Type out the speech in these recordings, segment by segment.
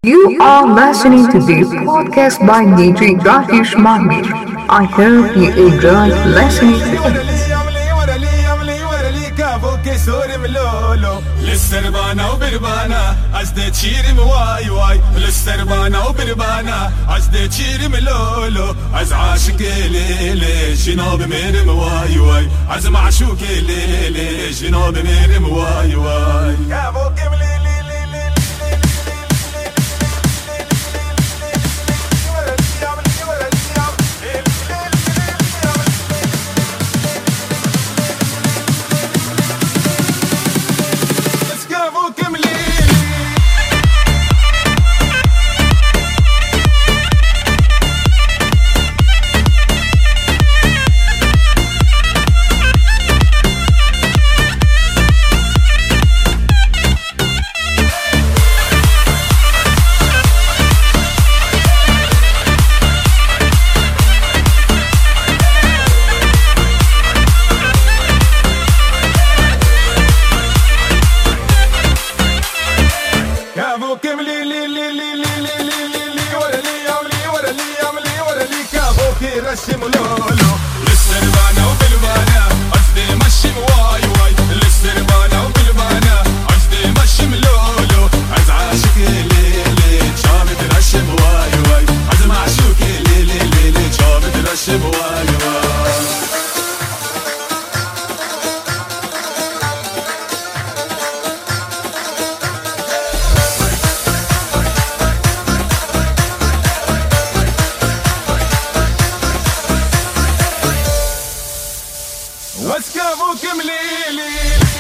You are listening to the podcast by DJ Rajesh Mahmir. I hope you enjoy listening to it. للسربانة وبربانة عزدة تشيري مواي واي للسربانة وبربانة عزدة تشيري ملولو عز عاشق ليلي جنوب ميرم واي واي عز معشوق ليلي جنوب ميرم واي واي يا موكب ليلي رسم لولو للسربانة وبالبانة عزدي مشي مواي واي للسربانة وبالبانة عزدي مشي ملولو عز عاشق ليلي شامد رشم واي واي عز معشوق ليلي شامد رشم واي واي واسكافوك مليلي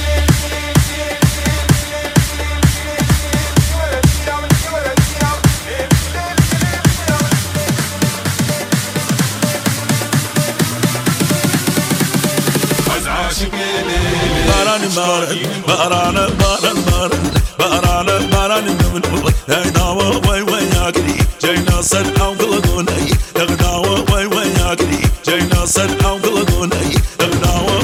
باران باران باران باران باران باران من هاي داوا وي وي ياكري جاينا سد او قلقوني دغداوا وي وي ياكري جاينا سد او قلقوني دغداوا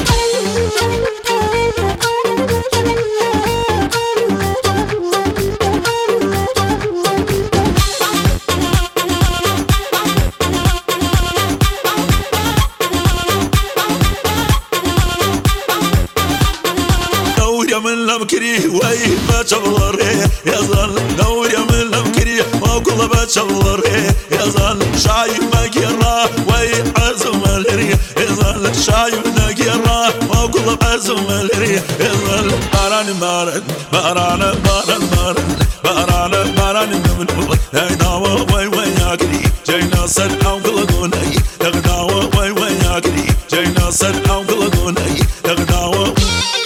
من لمكري وي بتشغلري يظل دوري من لمكري وكل بتشغلري يظل شايف مكيرا وي عزم الري يظل شايف مكيرا وكل عزم الري يظل باران باران باران باران باران باران باران من هاي داوا وي وي ياكري جاينا سد او قلقوني دغداوا وي وي ياكري جاينا سد او قلقوني دغداوا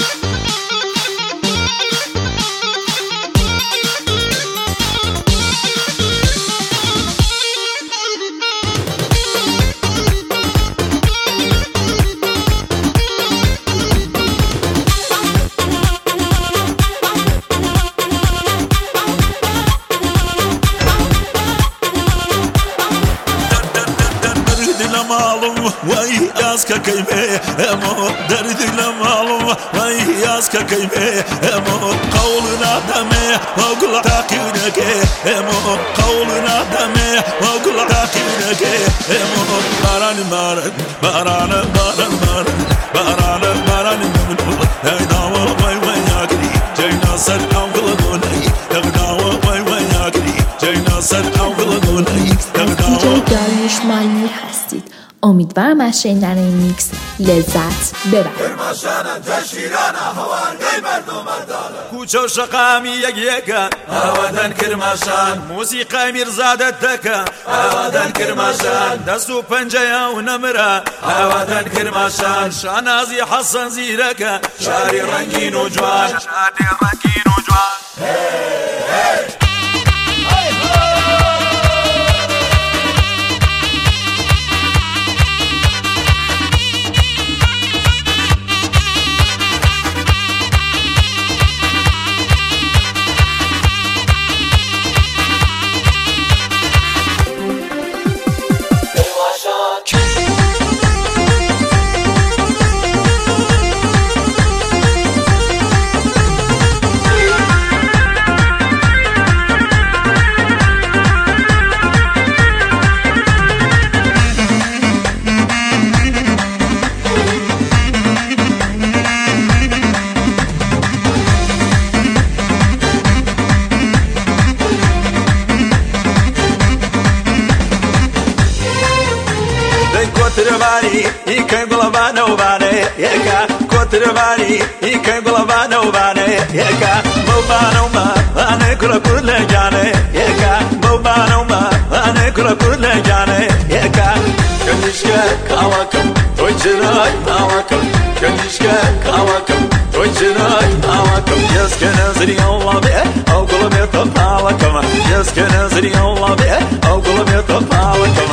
وي ياسك كيمه مو درد لمالو وي ياسك كيمه مو قولنا دمه وقول تاكينك مو قولنا دمه وقول تاكينك مو باران باران باران باران باران باران من هاي داوا وي وي ياكري جاينا سد او قلقوني دغداوا وي وي ياكري جاينا سد او قلقوني دغداوا DJ داریوش مالمیر هستید. امیدوارم از شنیدن این میکس لذت ببرید. کوچه و شقامی یکیکن آوادن کرماشان موسیقای میرزادت دکن آوادن کرماشان دست و پنجه و نمره آوادن کرماشان شانازی حسن زیرکن شاری رنگین و جوان يكن قلبانا وباني يكا كتر باني يكن قلبانا وباني يكا موبانا وما أنا كل جاني يكا موبانا وما أنا كل جاني يكا كنشكا كواكب توجراي كواكب كنشكا كواكب توجراي كواكب يسكن نزري الله بيه أو قلبي طفالكم يسكن نزري الله بيه أو قلبي طفالكم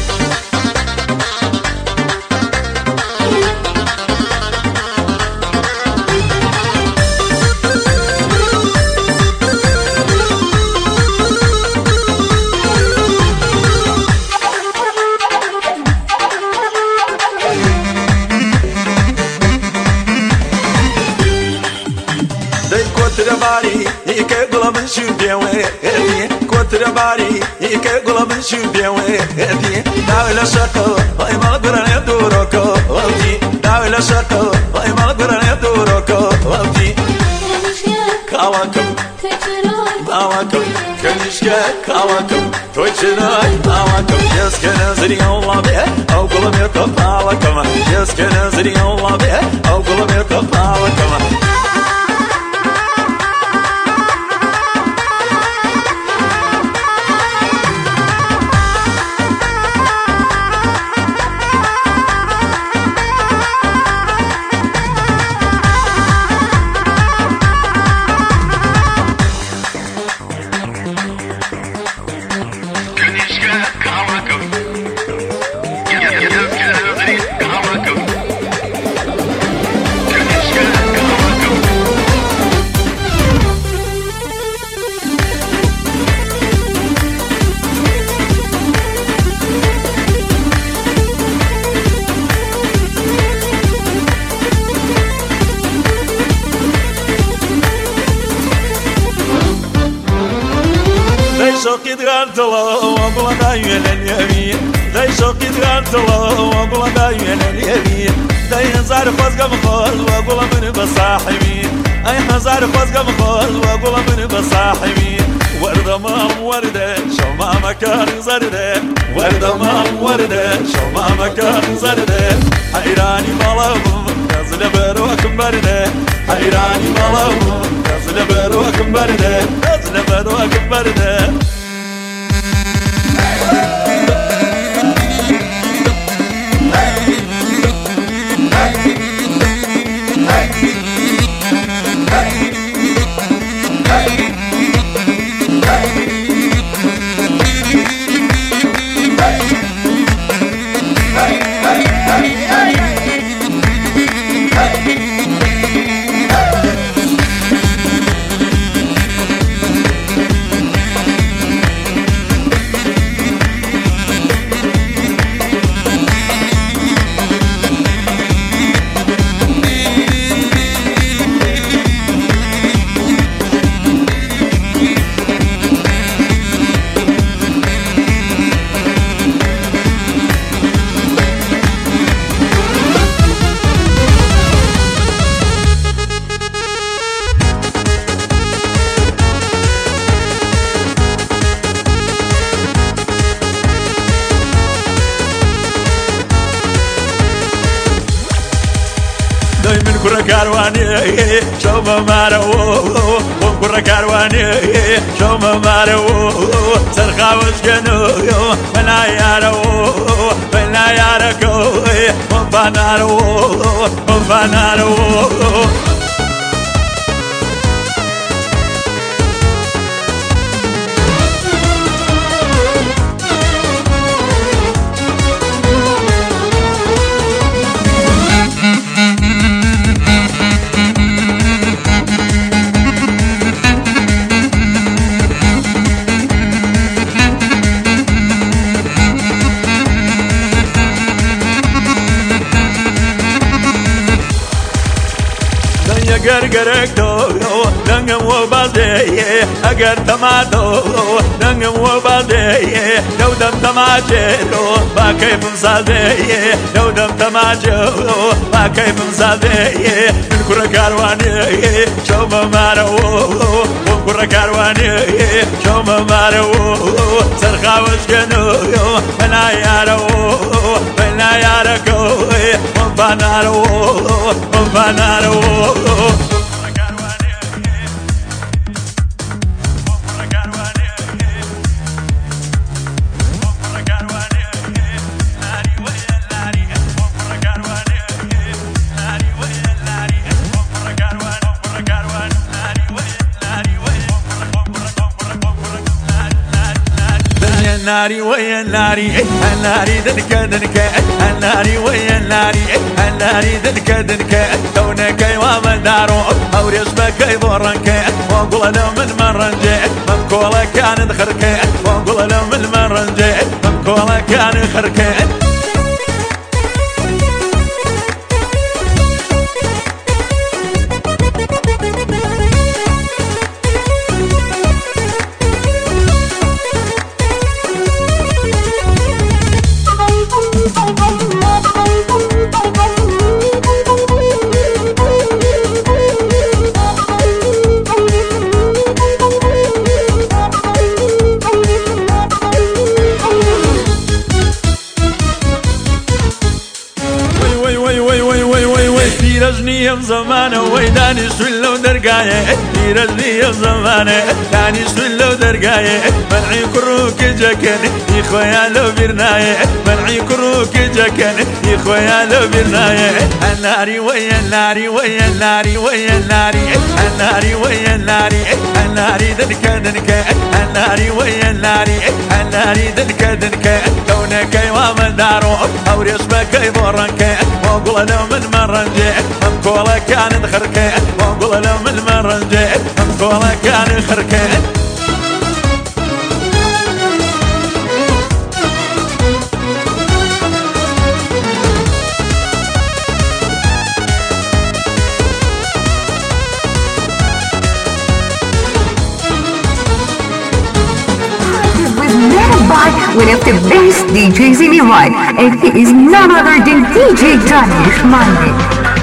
bari ike gula min shu bienwe edi kotra bari ike gula min shu bienwe edi dawla shaqo ay malgrane duroko edi dawla shaqo ay malgrane duroko edi kawakum kawakum kanishka kawakum توجراي kawakum yaskana zri Allah be au gula me tafala kama yaskana zri Allah be au gula me tafala kama شوقي تغرت الله وابلا دايما اليمين داي شوقي تغرت الله وابلا دايما اليمين داي هزار خوزقة مخوز وابلا من بصاحبين اي هزار خوزقة مخوز وابلا من بصاحبين وردة مام وردة شو ما مكان زردة وردة مام وردة شو ما مكان زردة حيراني مالهم نازل بروكم بردة حيراني مالهم نازل بروكم بردة نازل بروكم بردة من كرة كارواني شو ما مارو من كرة كارواني شو ما مارو سرخا وشكنو منا يارو منا ياركو من فنارو من فنارو Gargarek to dangam wo balde agar tamato dangam wo balde dawdam tamache ro ba kayfum sade dawdam tamache ba kayfum sade min kura karwani shoma maro min kura karwani shoma maro sarkhawash gano mana yaro mana yarako بانارو بانارو الناري ويا الناري الناري دنك دنك الناري ويا الناري الناري دنك دنك دونك ومن دارو اوريش بك يضرنك وقول له من مرنجي من كولا كان دخرك وقول له من مرنجي من كولا كان خرك رجني زمانه ويداني شلو درقايه رجني زمانه داني شلو درقايه منعي كروك جكن يا خويا لو برنايه منعي كروك جكن يا خويا لو برنايه الناري ويا الناري ويا الناري ويا الناري الناري ويا الناري الناري دنك دنك الناري ويا الناري الناري دنك دنك دونك ومن دارو اوريش بك يضرنك وقول له من مرنجي من كولا كان دخرك وقول له من مرنجي من كولا كان خرك One of the best DJs in Iran, and he is none other than DJ Danish Mahmut.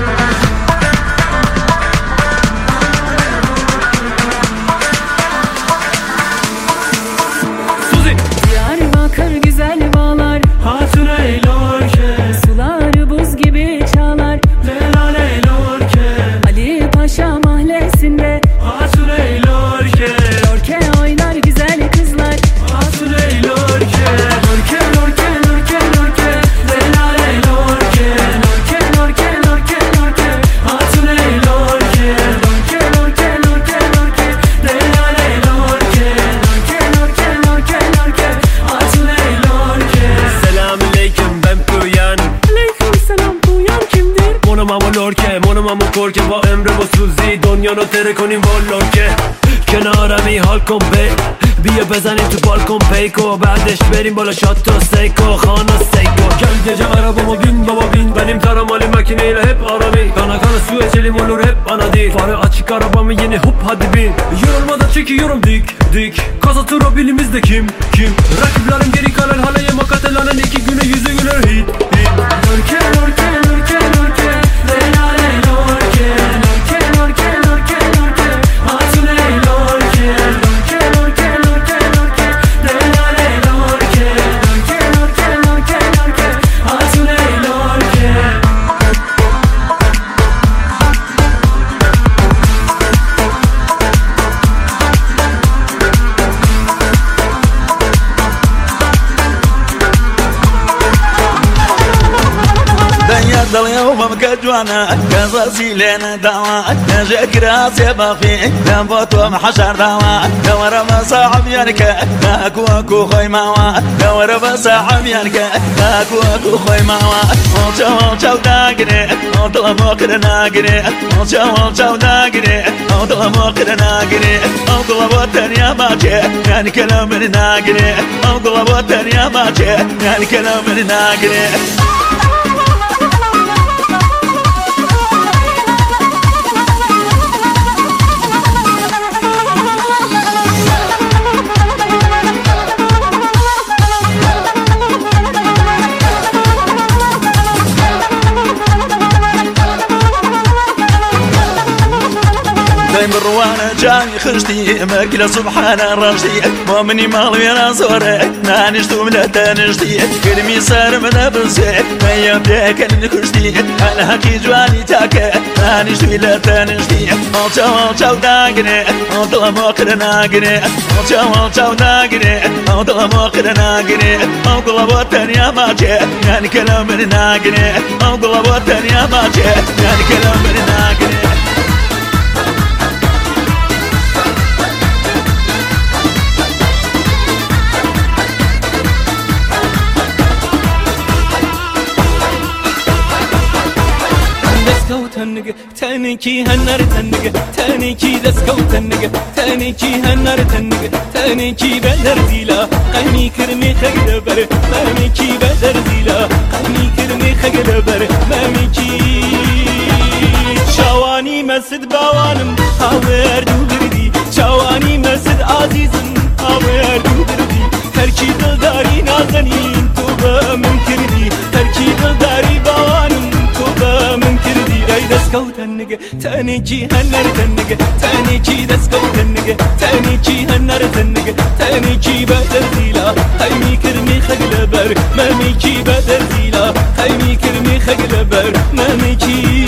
Diyarbakır güzel bağlar, hatun eylorke, suları buz gibi çağlar, leyla leylorke, Ali Paşa mahallesinde, hatun eylorke, lorke oynar güzel kızlar, hatun eylorke, lorke lorke lorke lorke, leyla leylorke, lorke lorke lorke lorke, hatun eylorke, lorke lorke lorke lorke, leyla leylorke, lorke lorke lorke lorke, hatun eylorke. Selamünaleyküm ben Puyan. Aleyküm selam, Puyan kimdir? Mono mamo lorke, mono mamo korke با امر با سوزی دنیا رو تره کنیم با لorke کنارمی حال کن بی بیا بزنیم تو بالکن پیکو بعدش بریم بالا شات و سیکو خانا سیکو gel gece arabama bin baba bin benim taramalı makineyle hep arami kana kana su içelim olur hep bana değil farı açık arabamı yeni hop hadi bin yorulmadan çekiyorum dik dik kasa tura bilimizde kim rakiplerim geri kalan haleye makatelanın 2 güne yüzü güler hit Lorke lorke lorke lorke, leyla leylorke, lorke lorke lorke lorke, hatun eylorke, lorke lorke lorke lorke, leyla leylorke, lorke lorke lorke lorke, hatun eylorke. ضل يوم مكجوانا قصصي لنا دواء نجاك راسي بافي نبوت ومحشر دواء دور بصاحب ينك ناكو اكو خوي ماوا دور بصاحب ينك ناكو اكو خوي ماوا وشو داقري وطلب وقر ناقري وشو داقري وطلب وقر ناقري وطلب وطن يا باجي يعني كلام ناقري وطلب وطن يا باجي يعني كلام ناقري دايم الروانة جاني خشتي مكلا سبحان الرشدي مؤمني مالوي انا صورك نانشتو من تنشتي كلمي صار من بنسي ما يبداك الكشتي انا هكي جواني تاكا نانشتو الى تنشتي او داغني او طلموك ناغني او داغني او طلموك ناغني او قلبوتن يا ماجي يعني كلام من ناغني او قلبوتن يا ماجي يعني كلام من ناغني تانيكي هنر تنق تانيكي دسكو تنق تانيكي هنر تنق تانيكي بدر زيلا قني كرمي خقدبر ماميكي بدر زيلا قني كرمي خقدبر ماميكي شواني مسد باوانم هاور دوردي شواني مسد عزيزم هاور دوردي تركي دلداري نازنين توبا من كردي تركي دلداري باوانم توبا من كردي دسكو تنق تانيكي هنر تنق تانيكي دسكو تنق تانيكي هنر تنق تانيكي بدر زيلا قيمي كرمي خقلبر ماميكي بدر زيلا قيمي كرمي خقلبر ماميكی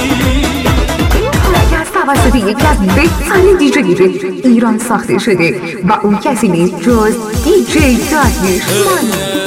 توسط یکی از بهترین دیجی ایران ساخته شده و اون کسی نیست جز دیجی داریوش مامی.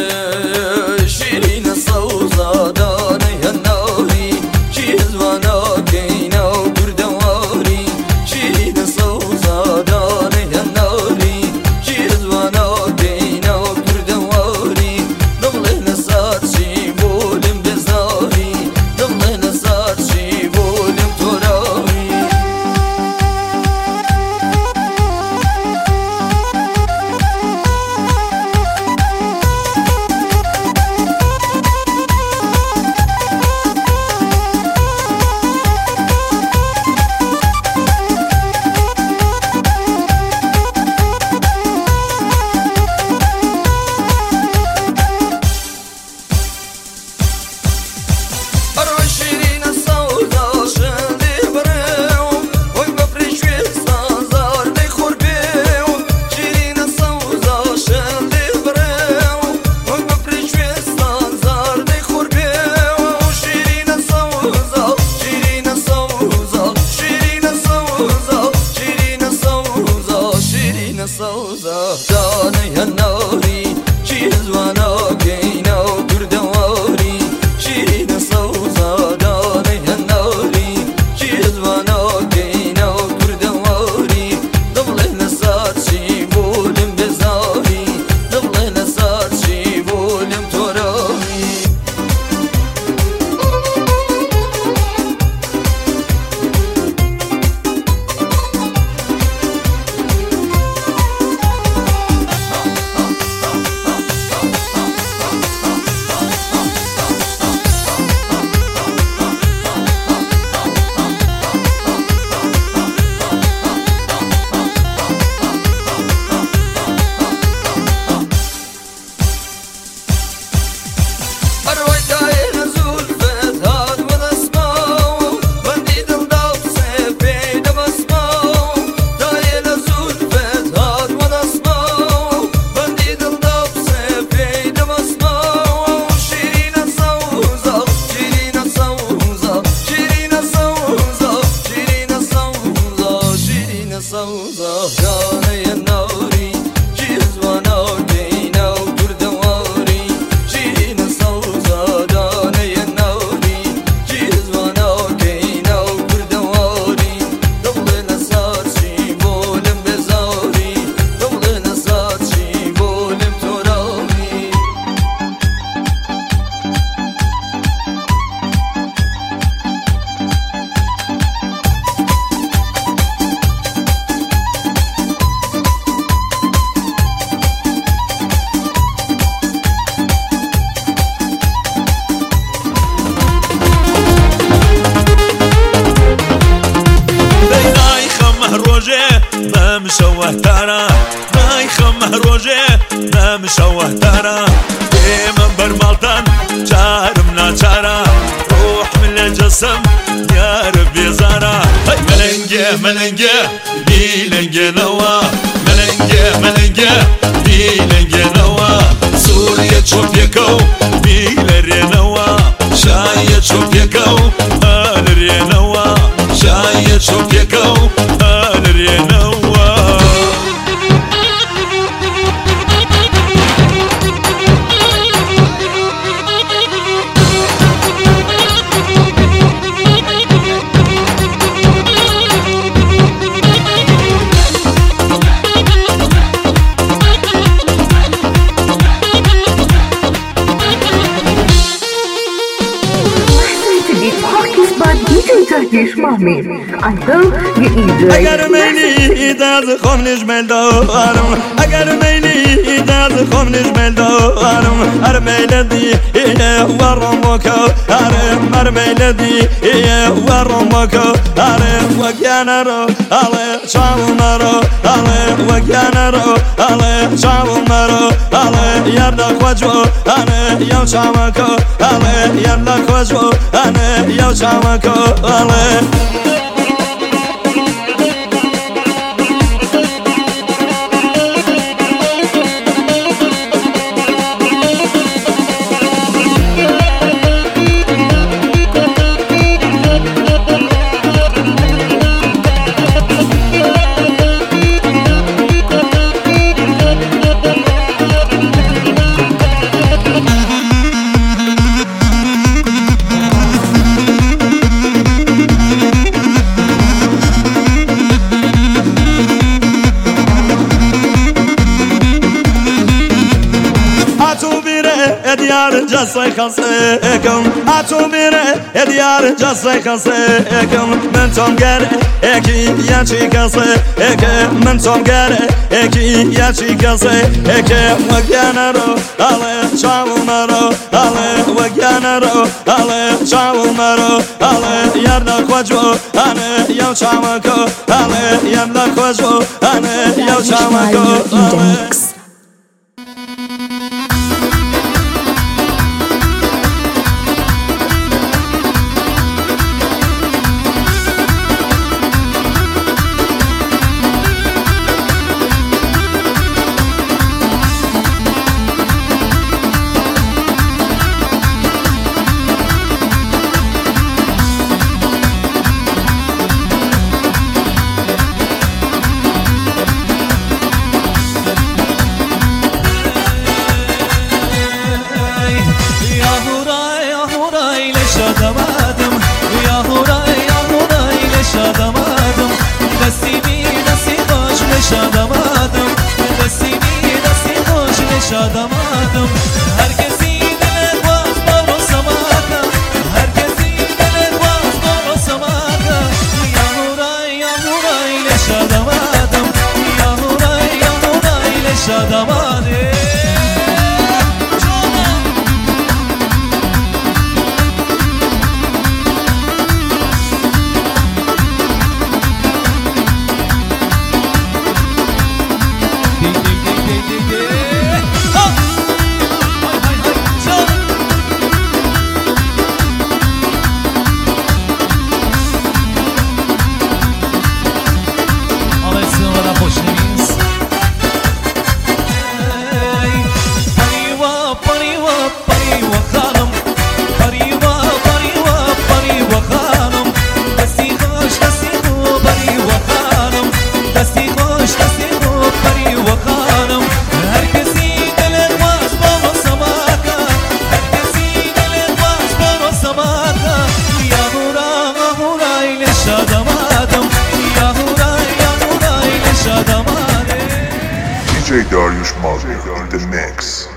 مشوه ترى ما يخمه روجه ما مشوه ترى ديما برمالتان شارمنا شارا روح من الجسم يا ربي زارا ملنجه ملنجه بيلنجه لنگنوا ملنگه بی لنگنوا سوریه چوپیکو بی لرینوا شایه چوپیکو لرینوا شایه چوپیکو لرینوا I hope you enjoy اگر میلی دست خم نجمل دارم اگر میلی دست خم نجمل دارم هر میلدی ورمکو هر میلدی ورمکو وگیانه رو ale چاومرو وگیانه رو ale چاومرو یاردا خوجو یو چامکو یاردا خوجو یو چامکو Diyar jasay khasekum atumire diyar jasay khasekum men tom gare eki yachi kase eke men tom gare eki yachi kase eke waganaro ale chawmaro ale waganaro ale chawmaro ale yarda khwajo ane yaw chamako ale yarda khwajo ane yaw chamako شادماتم هر کسی دل باز برو سماکا هر کسی دل باز برو سماکا یا هورای لشادماتم یا هورای لشادماتم DJ Dariush Mazda in the mix.